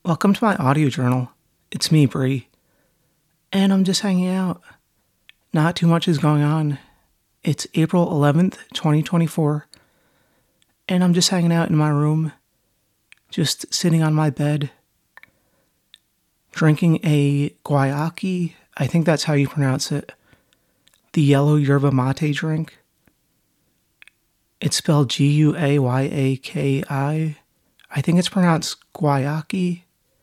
Welcome to my audio journal. It's me, Bree, and I'm just hanging out. Not too much is going on. It's April 11th, 2024, and I'm just hanging out in my room, just sitting on my bed, drinking a guayaki. I think that's how you pronounce it. The yellow yerba mate drink. It's spelled Guayaki. I think it's pronounced guayaki.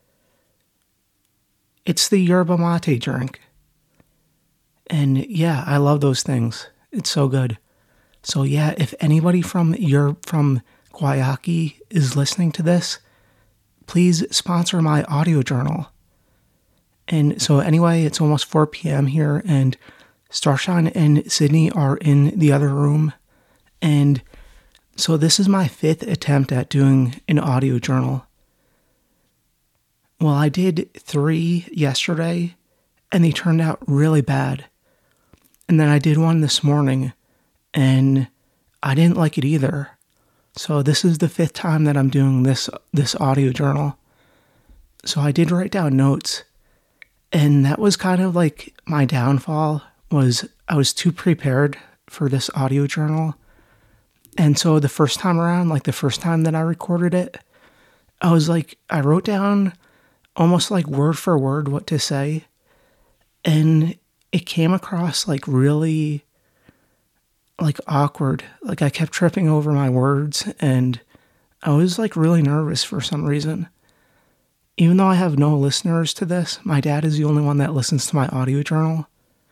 It's the yerba mate drink. And yeah, I love those things. It's so good. So yeah, if anybody from Guayaki is listening to this, please sponsor my audio journal. And so anyway, it's almost 4 p.m. here, and Starshine and Sydney are in the other room. And so this is my 5th attempt at doing an audio journal. Well, I did 3 yesterday, and they turned out really bad. And then I did one this morning, and I didn't like it either. So this is the 5th time that I'm doing this audio journal. So I did write down notes, and that was kind of like my downfall, was I was too prepared for this audio journal. And so the first time around, like the first time that I recorded it, I wrote down almost like word for word what to say. And it came across like really like awkward. Like I kept tripping over my words, and I was like really nervous for some reason. Even though I have no listeners to this, my dad is the only one that listens to my audio journal.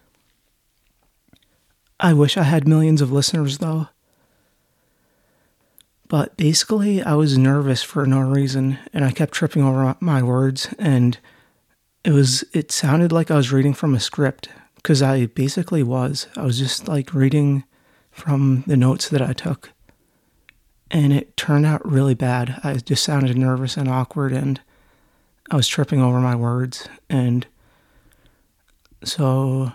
I wish I had millions of listeners though. But basically, I was nervous for no reason, and I kept tripping over my words, and it sounded like I was reading from a script, because I basically was. I was just like reading from the notes that I took, and it turned out really bad. I just sounded nervous and awkward, and I was tripping over my words, and so,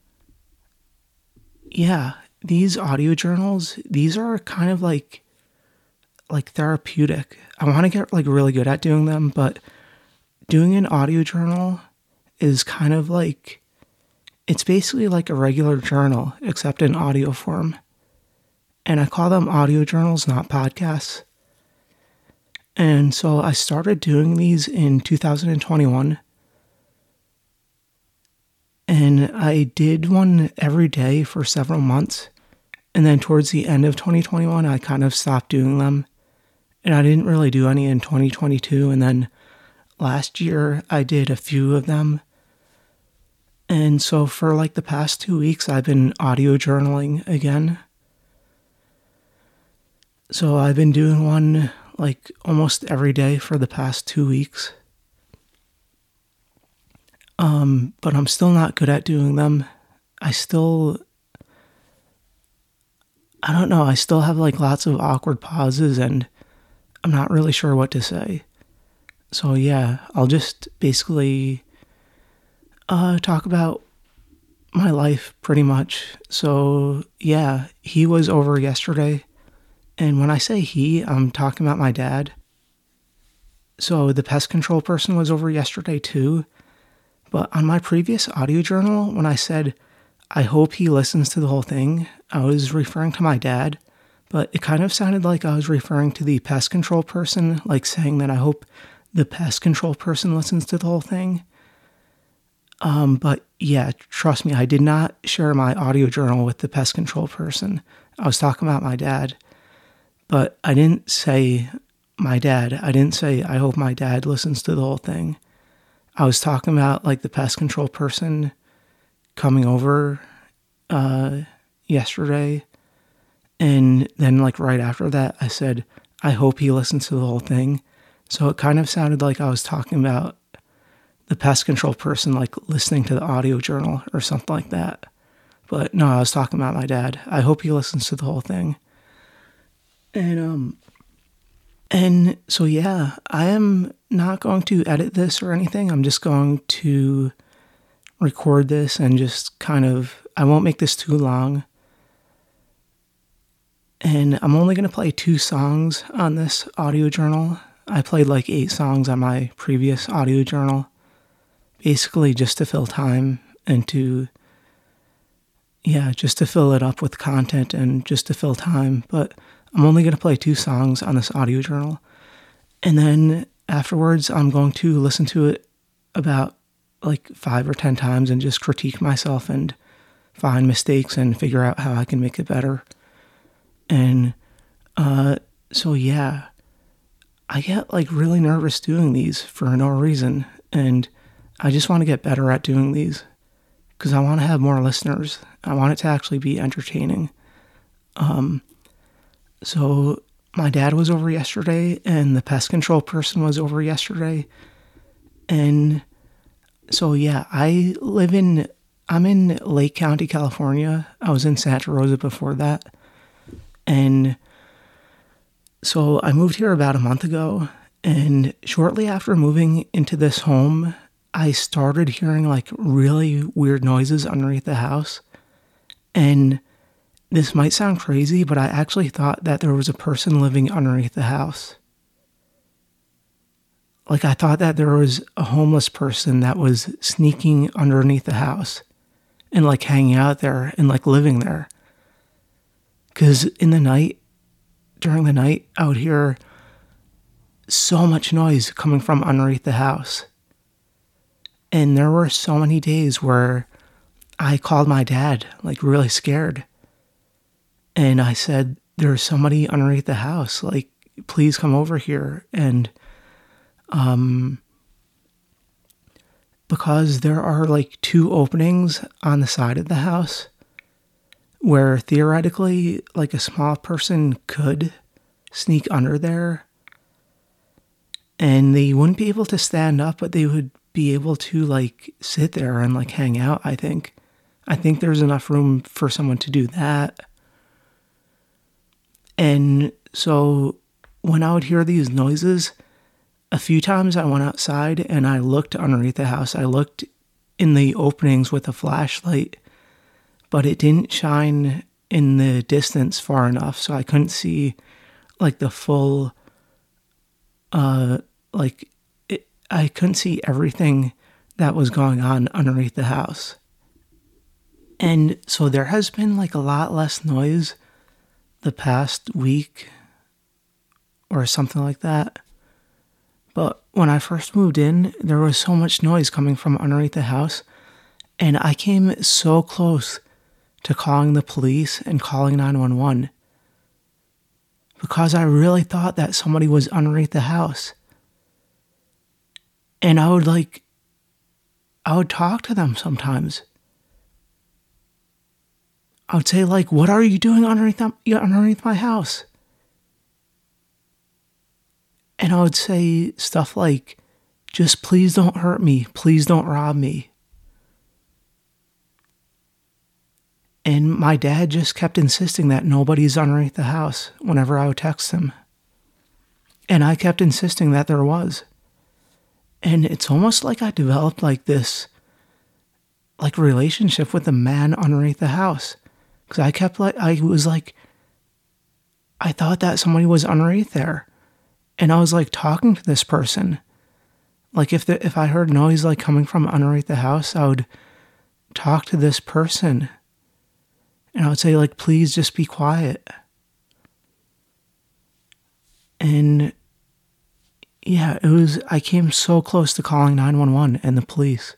yeah, these audio journals, these are kind of like therapeutic. I want to get like really good at doing them, but doing an audio journal is kind of like, it's basically like a regular journal, except in audio form. And I call them audio journals, not podcasts. And so I started doing these in 2021. And I did one every day for several months. And then towards the end of 2021, I kind of stopped doing them. And I didn't really do any in 2022. And then last year, I did a few of them. And so for like the past 2 weeks, I've been audio journaling again. So I've been doing one like almost every day for the past 2 weeks. But I'm still not good at doing them. I still have like lots of awkward pauses, and I'm not really sure what to say. So yeah, I'll just basically talk about my life pretty much. So yeah, he was over yesterday. And when I say he, I'm talking about my dad. So the pest control person was over yesterday too. But on my previous audio journal, when I said, I hope he listens to the whole thing, I was referring to my dad. But it kind of sounded like I was referring to the pest control person, like saying that I hope the pest control person listens to the whole thing. But yeah, trust me, I did not share my audio journal with the pest control person. I was talking about my dad. But I didn't say my dad. I didn't say I hope my dad listens to the whole thing. I was talking about like the pest control person coming over yesterday. And then like right after that, I said, I hope he listens to the whole thing. So it kind of sounded like I was talking about the pest control person like listening to the audio journal or something like that. But no, I was talking about my dad. I hope he listens to the whole thing. And so yeah, I am not going to edit this or anything. I'm just going to record this and just kind of, I won't make this too long. And I'm only going to play 2 songs on this audio journal. I played like 8 songs on my previous audio journal, basically just to fill time and just to fill it up with content and just to fill time. But I'm only going to play 2 songs on this audio journal. And then afterwards, I'm going to listen to it about like 5 or 10 times and just critique myself and find mistakes and figure out how I can make it better. And so yeah, I get like really nervous doing these for no reason. And I just want to get better at doing these because I want to have more listeners. I want it to actually be entertaining. So my dad was over yesterday and the pest control person was over yesterday. And so yeah, I'm in Lake County, California. I was in Santa Rosa before that. And so I moved here about a month ago. And shortly after moving into this home, I started hearing like really weird noises underneath the house. And this might sound crazy, but I actually thought that there was a person living underneath the house. Like I thought that there was a homeless person that was sneaking underneath the house and like hanging out there and like living there. Because during the night, I would hear so much noise coming from underneath the house. And there were so many days where I called my dad, like really scared. And I said, there's somebody underneath the house, like, please come over here. And because there are like 2 openings on the side of the house where theoretically like a small person could sneak under there and they wouldn't be able to stand up, but they would be able to like sit there and like hang out. I think there's enough room for someone to do that. And so when I would hear these noises, a few times I went outside and I looked underneath the house. I looked in the openings with a flashlight, but it didn't shine in the distance far enough, so I couldn't see like the full, I couldn't see everything that was going on underneath the house. And so there has been like a lot less noise the past week or something like that. But when I first moved in, there was so much noise coming from underneath the house, and I came so close to calling the police and calling 911 because I really thought that somebody was underneath the house. And I would talk to them sometimes. I would say like, what are you doing underneath my house? And I would say stuff like, just please don't hurt me. Please don't rob me. And my dad just kept insisting that nobody's underneath the house whenever I would text him. And I kept insisting that there was. And it's almost like I developed like this like relationship with the man underneath the house. Because I thought that somebody was underneath there. And I was like talking to this person. Like if I heard noise like coming from underneath the house, I would talk to this person. And I would say like, please just be quiet. And yeah, I came so close to calling 911 and the police.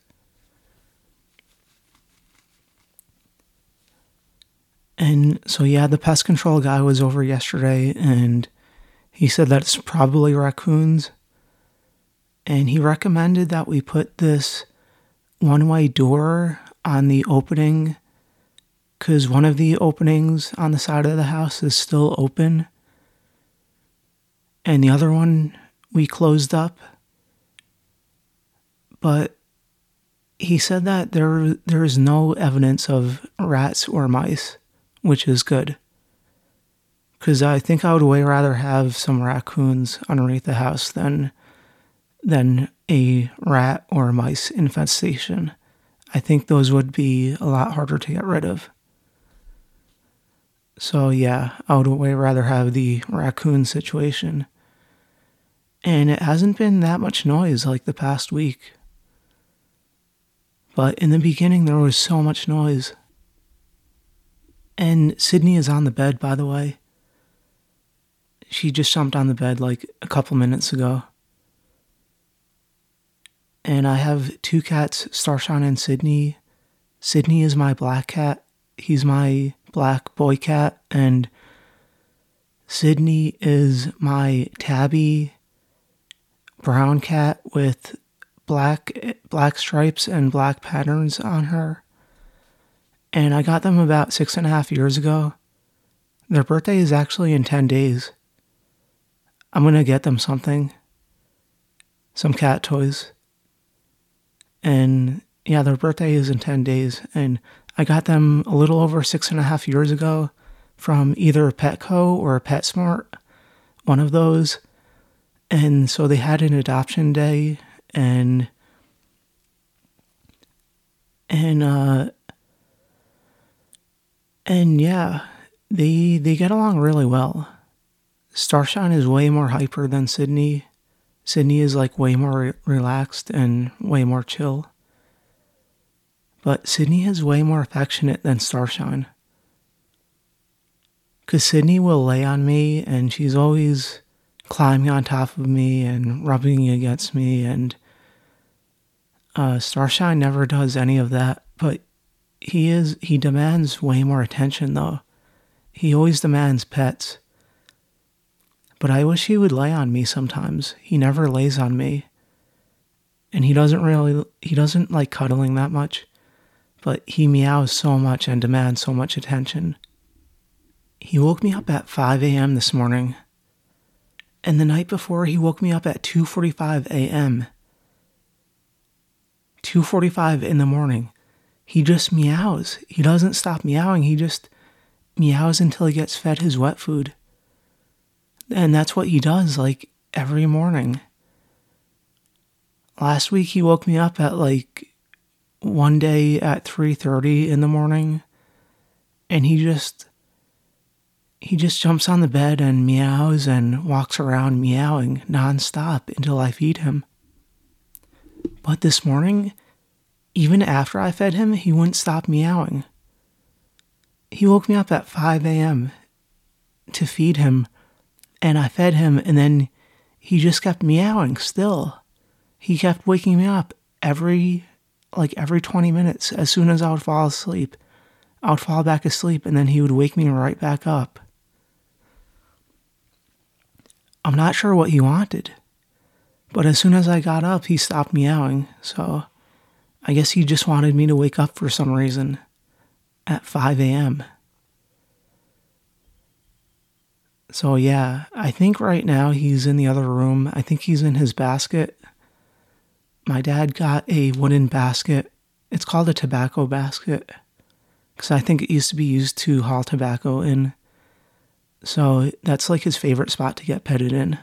And so yeah, the pest control guy was over yesterday and he said that it's probably raccoons. And he recommended that we put this one-way door on the opening because one of the openings on the side of the house is still open. And the other one we closed up. But he said that there is no evidence of rats or mice, which is good. Because I think I would way rather have some raccoons underneath the house than a rat or mice infestation. I think those would be a lot harder to get rid of. So yeah, I would way rather have the raccoon situation. And it hasn't been that much noise like the past week. But in the beginning, there was so much noise. And Sydney is on the bed, by the way. She just jumped on the bed like a couple minutes ago. And I have two cats, Starshine and Sydney. Sydney is my black cat. He's my black boy cat. And Sydney is my tabby brown cat with black stripes and black patterns on her. And I got them about 6.5 years ago. Their birthday is actually in 10 days. I'm going to get them something. Some cat toys. And yeah, their birthday is in 10 days. And I got them a little over 6.5 years ago from either Petco or PetSmart. One of those. And so they had an adoption day, and yeah, they get along really well. Starshine is way more hyper than Sydney. Sydney is like way more relaxed and way more chill. But Sydney is way more affectionate than Starshine. Because Sydney will lay on me, and she's always climbing on top of me and rubbing against me, and Starshine never does any of that. But he demands way more attention though. He always demands pets. But I wish he would lay on me sometimes. He never lays on me. And he doesn't like cuddling that much, but he meows so much and demands so much attention. He woke me up at 5 a.m. this morning. And the night before, he woke me up at 2:45 a.m. 2:45 in the morning. He just meows. He doesn't stop meowing. He just meows until he gets fed his wet food. And that's what he does, like, every morning. Last week, he woke me up at, like, one day at 3:30 in the morning. And he just jumps on the bed and meows and walks around meowing nonstop until I feed him. But this morning, even after I fed him, he wouldn't stop meowing. He woke me up at 5 a.m. to feed him, and I fed him, and then he just kept meowing still. He kept waking me up every 20 minutes. As soon as I would fall asleep, I would fall back asleep, and then he would wake me right back up. I'm not sure what he wanted, but as soon as I got up, he stopped meowing, so I guess he just wanted me to wake up for some reason at 5 a.m. So yeah, I think right now he's in the other room. I think he's in his basket. My dad got a wooden basket. It's called a tobacco basket, because I think it used to be used to haul tobacco in. So that's like his favorite spot to get petted in.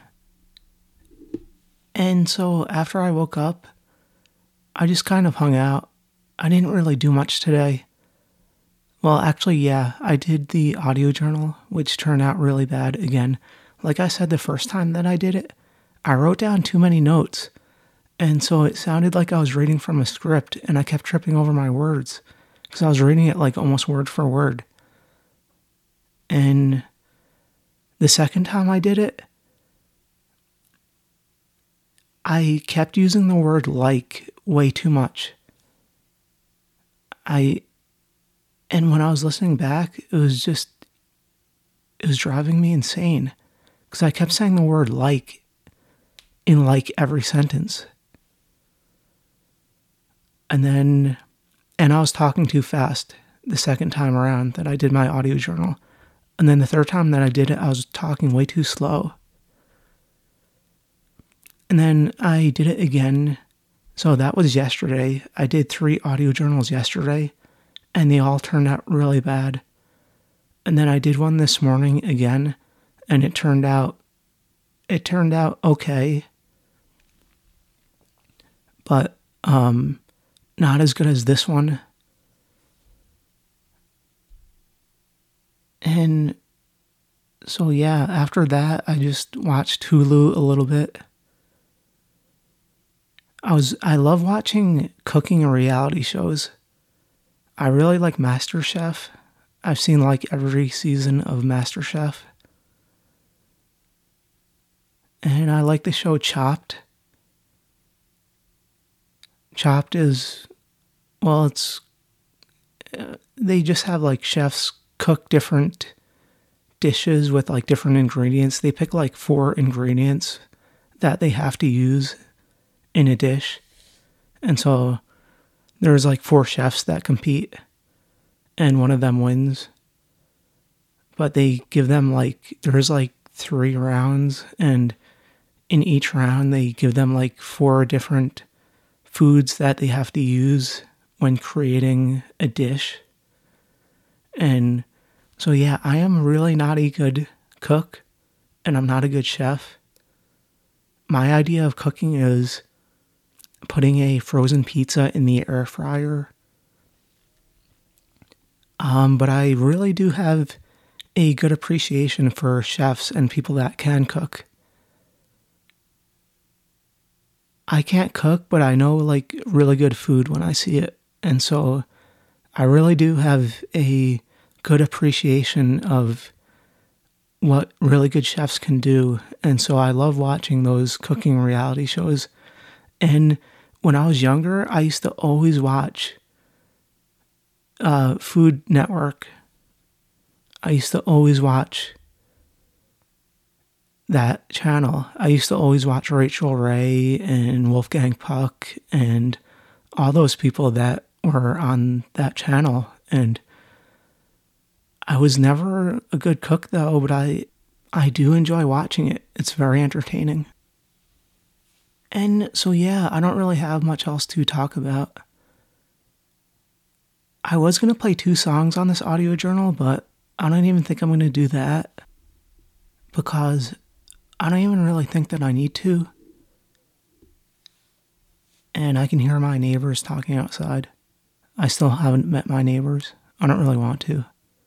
And so after I woke up, I just kind of hung out. I didn't really do much today. Well, actually, yeah, I did the audio journal, which turned out really bad again. Like I said the first time that I did it, I wrote down too many notes. And so it sounded like I was reading from a script, and I kept tripping over my words because I was reading it like almost word for word. And the second time I did it, I kept using the word like way too much. And when I was listening back, it was driving me insane because I kept saying the word like in like every sentence. And I was talking too fast the second time around that I did my audio journal. And then the third time that I did it, I was talking way too slow. And then I did it again. So that was yesterday. I did 3 audio journals yesterday, and they all turned out really bad. And then I did one this morning again, and it turned out okay. But not as good as this one. And so yeah, after that, I just watched Hulu a little bit. I love watching cooking and reality shows. I really like MasterChef. I've seen like every season of MasterChef. And I like the show Chopped. Chopped is, well, it's, they just have like chefs cook different dishes with like different ingredients. They pick like 4 ingredients that they have to use in a dish. And so there's like 4 chefs that compete and one of them wins. But they give them like, there's like 3 rounds, and in each round they give them like 4 different foods that they have to use when creating a dish. And so yeah, I am really not a good cook and I'm not a good chef. My idea of cooking is putting a frozen pizza in the air fryer. But I really do have a good appreciation for chefs and people that can cook. I can't cook, but I know like really good food when I see it. And so I really do have a good appreciation of what really good chefs can do. And so I love watching those cooking reality shows. And when I was younger, I used to always watch Food Network. I used to always watch that channel. I used to always watch Rachel Ray and Wolfgang Puck and all those people that were on that channel. And I was never a good cook though, but I do enjoy watching it. It's very entertaining. And so yeah, I don't really have much else to talk about. I was going to play 2 songs on this audio journal, but I don't even think I'm going to do that because I don't even really think that I need to. And I can hear my neighbors talking outside. I still haven't met my neighbors. I don't really want to.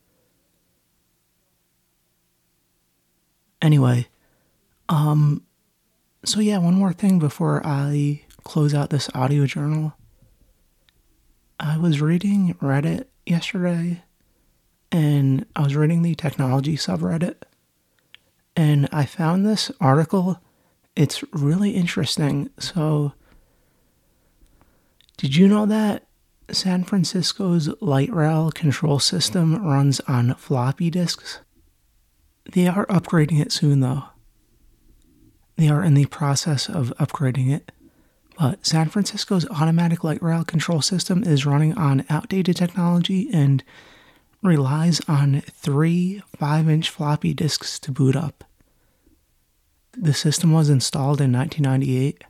Anyway, so yeah, one more thing before I close out this audio journal. I was reading Reddit yesterday, and I was reading the technology subreddit, and I found this article. It's really interesting. So, did you know that San Francisco's light rail control system runs on floppy disks? They are upgrading it soon, though. They are in the process of upgrading it. But San Francisco's automatic light rail control system is running on outdated technology and relies on 3 5-inch floppy disks to boot up. The system was installed in 1998.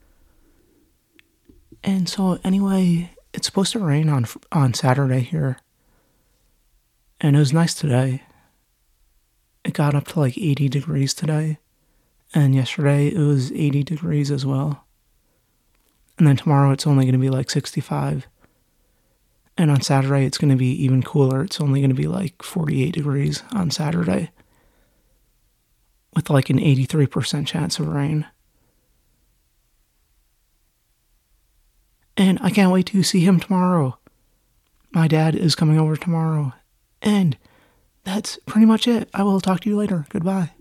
And so anyway, it's supposed to rain on Saturday here. And it was nice today. It got up to like 80 degrees today. And yesterday it was 80 degrees as well. And then tomorrow it's only going to be like 65. And on Saturday it's going to be even cooler. It's only going to be like 48 degrees on Saturday. With like an 83% chance of rain. And I can't wait to see him tomorrow. My dad is coming over tomorrow. And that's pretty much it. I will talk to you later. Goodbye.